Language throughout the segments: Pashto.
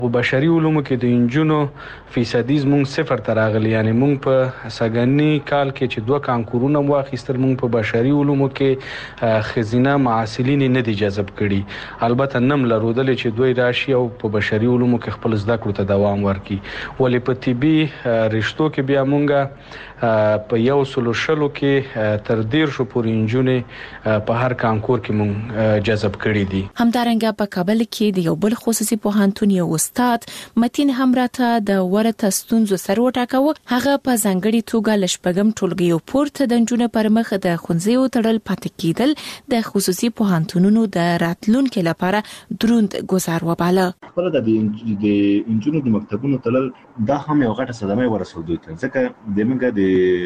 په بشري علومو کې د انجونو فیصدي زموږ صفر ته راغلی، یعنی موږ په سږني کال کې چې 2 کانکورونه واخیستل، موږ په بشري علومو کې ښځینه محصلین نه دي جذب کړي. البته نم لرودلې چې دوی راشي او په بشري علومو کې خپل زده کړو ته دوام ورکړي. ولې په طبي رشتو کې بیا موږ په 120 کې تر 150 پورې انجونې په هر کانکور کې موږ جذب کړي دي. همدارنګه په کابل کې د یو بل خصوصي پوهنتون یو استاد متین همراته د ورته ستونزو سره وټاکاوه. هغه په ځانګړي توګه لشپګم ټولګیو پورته د انجونو پر مخ د خونځیو تړل پاتې کېدل د خصوصي پوهنتونونو د راتلونکو لپاره دروند گزار وباله. خپل د انجونو د مکتبونو تړل دا هم یو غټه صدمه ورسول دوی ته، ځکه د موږ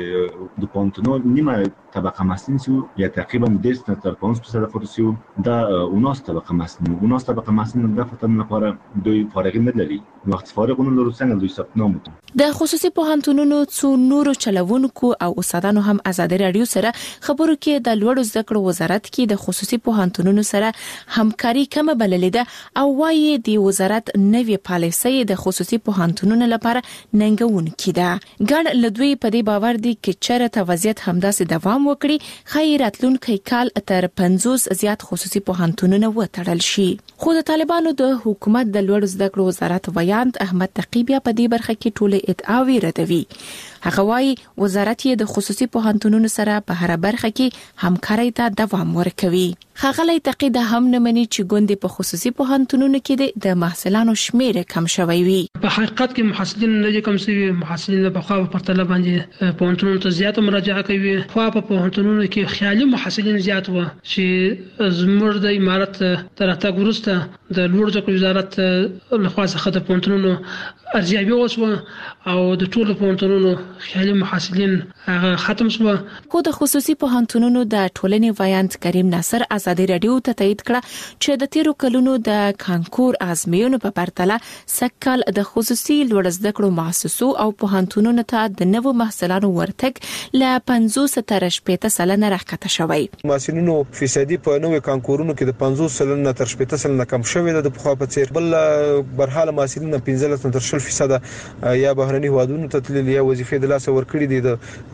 د پوهنتونو نیمه طبقه مسنین سو یا تقریبا 10 تر 15% پورې سو دا 19 طبقه مسنین د فتن لپاره دوی فارغ نه لري. وخت فارغونه لرو څنګه دوی ثبت نام وکړي. د خصوصي پوهنتونونو څو نورو چلوونکو او استادانو هم ازادي رادیو سره خبرو کې د لوړو زده کړو وزارت کې د خصوصي پوهنتونونو سره همکاري کوم بللې ده او وايي د وزارت نوې پالیسي د خصوصي پوهنتونونو لپاره ننګونکې ده. ګڼ لدوی په دې باور دي چې چېرته وضعیت همداسې دوام وکړي خیر راتلونکي کال تر 50 زیات خصوصي پوهنتونونه وټړل شي. خو د طالبانو د حکومت د لوړو زده کړو وزارت ویاند احمد تقیبیا په دې برخه کې ټوله ادعاوی ردوي. هغه وايي وزارت یې د خصوصي پوهنتونونو سره په هر برخه کې همکاري ته دوام ورکوي. خغلی تقید هم نه مني چې ګوندې په خصوصي پوهنتونونو کې د محصلانو شمیر کم شوی وي. په حقیقت کې محصلین نه کم شوي، محصلین په خوا په پرتله باندې پوهنتونونو ته زیات مراجعه کوي. خو په پوهنتونونو کې خیالي محصلین زیات و چې زموږ د امارت تراتګ ورسته د لوړ زده کړو وزارت لخوا څخه د پوهنتونونو ارزیابي وشوه او د ټولو پوهنتونونو خیالي محصلین هغه ختم شو. خو د خصوصي پوهنتونونو د ټولنې ویاند کریم ناصر ازادي رادیو ته تایید کړه چې د تیرو کلونو د کانکور ازموینو په پرتله سکهال د خصوصي لوړ زده کړو مؤسسو او پوهنتونونو ته د نوو محصلانو ورتګ ل 50 تر 80% راکته شوی. محصلینو فیصدي په نوې کانکورونو کې د 50% تر 80% کم شوی د په په څیر بل برحاله محصلین 15 تر 20% یا بهرني هوادونو ته تللی یا وظیفې د لاس ورکړي دي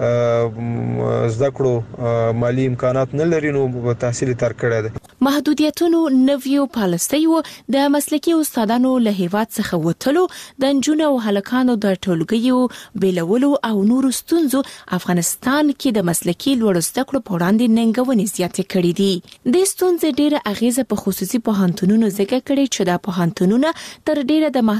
د زده کړو مالی امکانات نه لري نو تحصیل تر کړی دی. محدودیتونو نویو پالیسیو د مسلکي استادانو له هیواد څخه وټلو د انجونو او هلکانو د ټولګیو بیلولو او نورو ستونزو افغانستان کې د مسلکي لوړ زده کړو په وړاندې ننګونې زیاتې کړې دي. د ستونزې ډېره اغیزه په خصوصي پوهنتونونو ځکه کړې چې د پوهنتونونو تر ډیره د